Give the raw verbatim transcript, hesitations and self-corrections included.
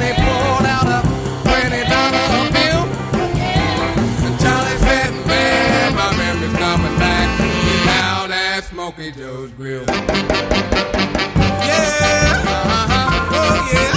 he pulled out a twenty dollar bill. And Charlie said, man, my memory's coming back. We're down at Smokey Joe's Grill. Yeah, uh-huh, oh yeah.